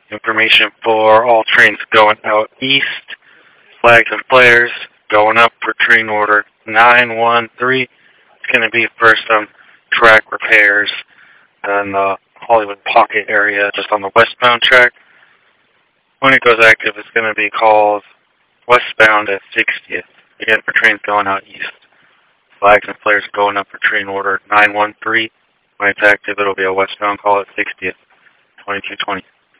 Information for all trains going out east. Flags and flares going up for train order 913. It's going to be first on track repairs in the Hollywood Pocket area, just on the westbound track. When it goes active, it's going to be called westbound at 60th. Again, for trains going out east. Flags and flares going up for train order 913. When it's active, it'll be a westbound call at 60th, 2220.